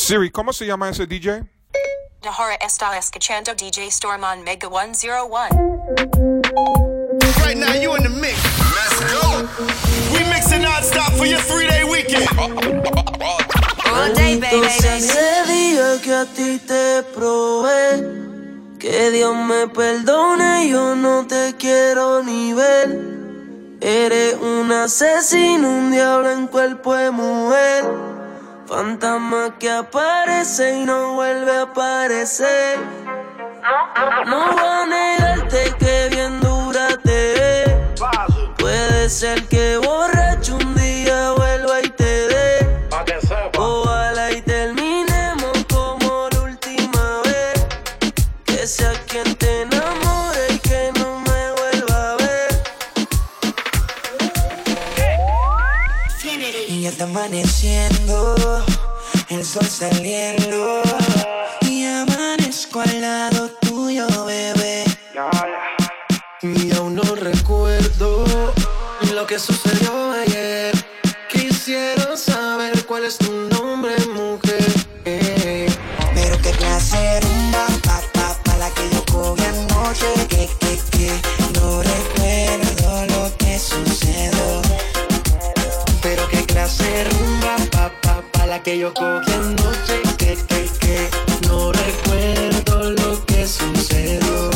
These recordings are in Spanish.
Siri, ¿cómo se llama ese DJ? Ahora está escuchando DJ Storm on Mega 101. Right now you in the mix. Let's go. We mixing non-stop for your 3-day weekend. All day, baby. Ese día que a ti te probé, que Dios me perdone, yo no te quiero ni ver. Eres un asesino, un diablo en cuerpo de mujer. Fantasma que aparece y no vuelve a aparecer. No voy a negarte que bien dura te ves. Puede ser que borracho un día vuelva y te dé. Ojalá y terminemos como la última vez. Que sea quien te enamore y que no me vuelva a ver. Y ya está amaneciendo, el sol saliendo, y amanezco al lado tuyo, bebé. Y aún no recuerdo lo que sucedió ayer. Quisiera saber cuál es tu nombre, mujer. Pero qué clase de rumba, pa' la que yo cogí anoche. Que no recuerdo lo que sucedió. Pero qué clase de rumba, pa' la que yo cogí anoche. Que no recuerdo lo que sucedió.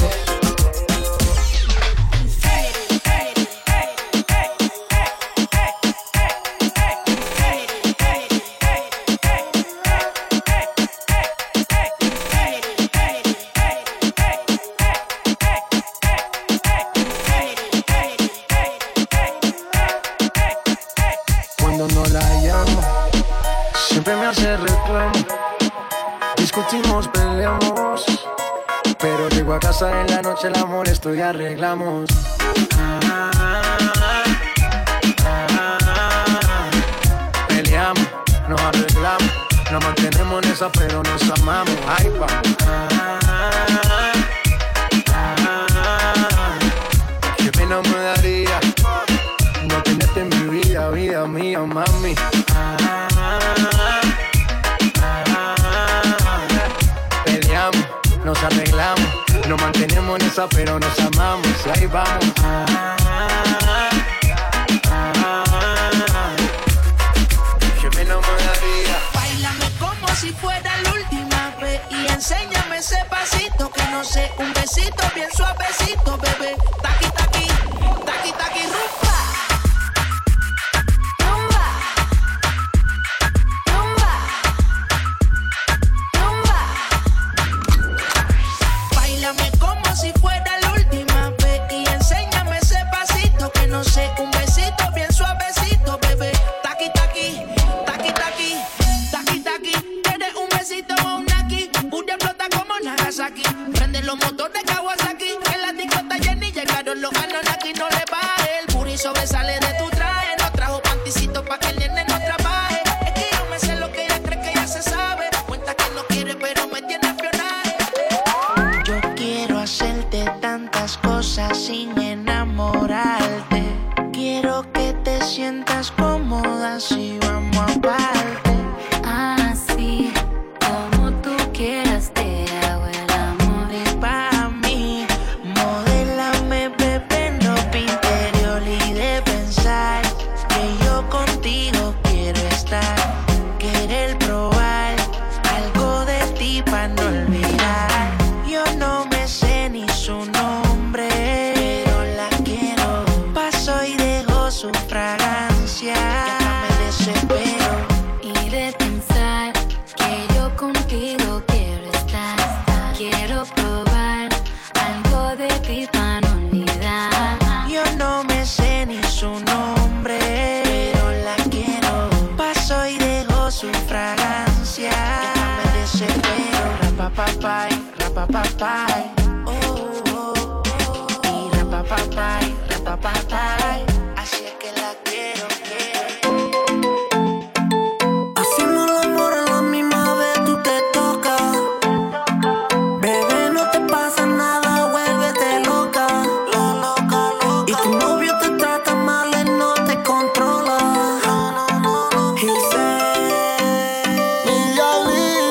Cuando no la llamo, siempre me hace reclamo. Discutimos, peleamos, pero llego a casa en la noche, la molesto y arreglamos. Peleamos, nos arreglamos, nos mantenemos en esa, pero nos amamos. Ay, vamos. Qué pena me daría no tenerte en mi vida, vida mía, mami. Peleamos, nos arreglamos, nos mantenemos en esa, pero nos amamos. Y ahí vamos. Qué pena me daría. Báilame como si fuera la última vez y enséñame ese pasito que no sé, un besito bien suavecito, bebé. Taqui, taqui, taqui, taqui, rumba. Rumba. Rumba. Rumba. Báilame como si fuera la última vez y enséñame ese pasito que no sé, un besito bien suavecito, bebé. Taqui, taqui, taqui, taqui, taqui, taqui. ¿Quieres un besito o un aquí? Una explota como Nagasaki. Prende los motores Kawasaki. En la disco está llena y llegaron los Anunnaki. No le baje, el booty sobresale de tu traje. No trajo panticito pa' que el nene no trabaje. Es que yo me sé lo que ella cree que ya se sabe. Cuenta que no quiere pero me tiene espionaje. Yo quiero hacerte tantas cosas sin enamorarte. Quiero que te sientas cómoda si vamos aparte. Así como tú quieras te hago el amor. Y pa' mí, modélame, bebé, en ropa interior y de pensar que yo contigo quiero estar. Querer probar algo de ti pa' no olvidar. Yo no me sé ni su nombre, pero la quiero. Paso y dejo su fragancia. Ya me desespero. Y de pensar que yo contigo quiero estar. Quiero probar algo de ti para no olvidar. Yo no me sé ni su nombre, pero la quiero. Paso y dejo su fragancia. Ya me desespero. Rapapapay, rapapapay. Oh, oh, oh. Y rapapapay, rapapapay. Así es que la quiero, quiero. Haciendo el amor a la misma vez tú te tocas. Bebé, no te pasa nada, vuélvete loca. Y tu novio te trata mal, él no te controla. Y sé, Miguelito.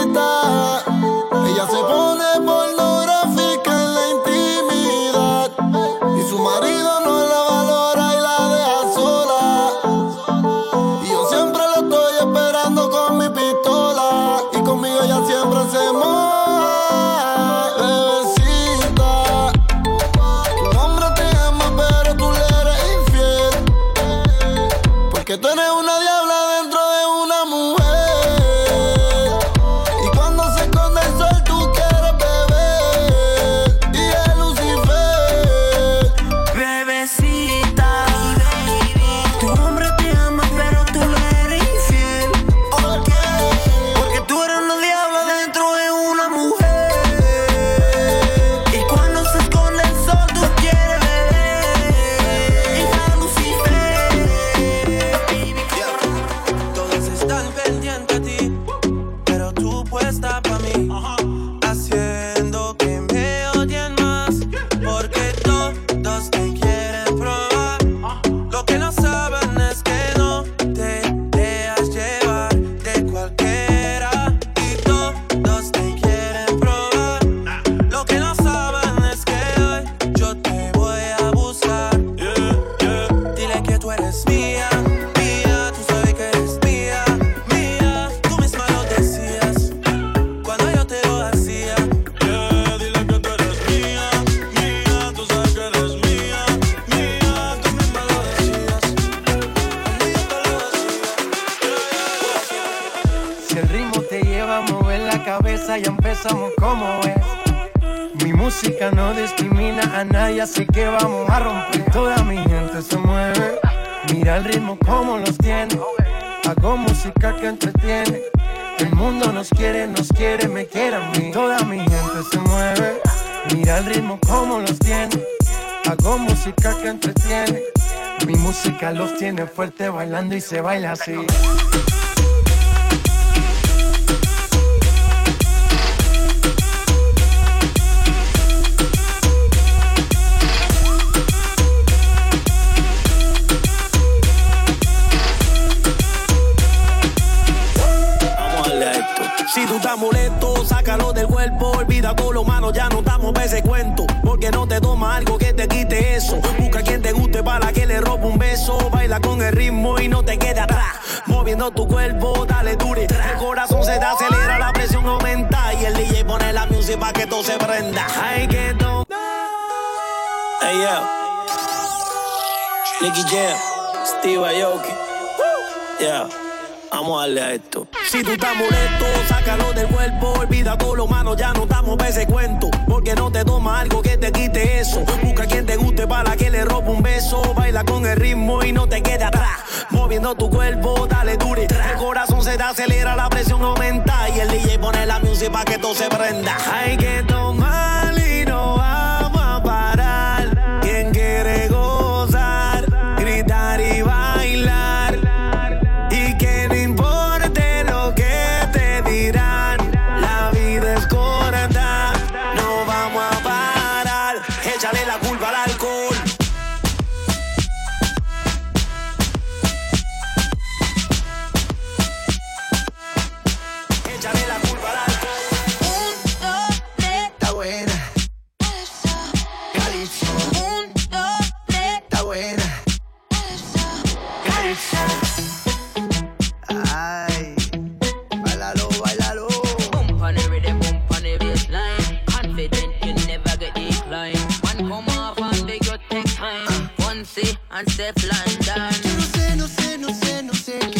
te lleva a mover la cabeza, ya empezamos como es. Mi música no discrimina a nadie, así que vamos a romper. Toda mi gente se mueve, mira el ritmo como los tiene. Hago música que entretiene. El mundo nos quiere, me quiere a mí. Toda mi gente se mueve, mira el ritmo como los tiene. Hago música que entretiene. Mi música los tiene fuerte bailando y se baila así. Si tú estás molesto, sácalo del cuerpo. Olvida todo lo malo, ya no estamos pa' ese cuento. Porque no te toma algo que te quite eso. Busca quien te guste para que le robe un beso. Baila con el ritmo y no te quede atrás. Moviendo tu cuerpo, dale dure. El corazón se te acelera, la presión aumenta. Y el DJ pone la música pa' que todo se prenda. Hay que tomar. Hey, yeah. Nicky Jam, Steve Aoki. Yeah. Vamos a darle a esto. Si tú estás molesto, sácalo del cuerpo. Olvida todo lo malo, ya no estamos pa' ese cuento. Porque no te toma algo que te quite eso. Busca quien te guste para que le robe un beso. Baila con el ritmo y no te quede atrás. Moviendo tu cuerpo, dale dure. El corazón se te acelera, la presión aumenta. Y el DJ pone la música pa' que todo se prenda. Hay que tomar y no vamos a parar. Quien quiere gozar, gritar y bailar. And Steph London. No sé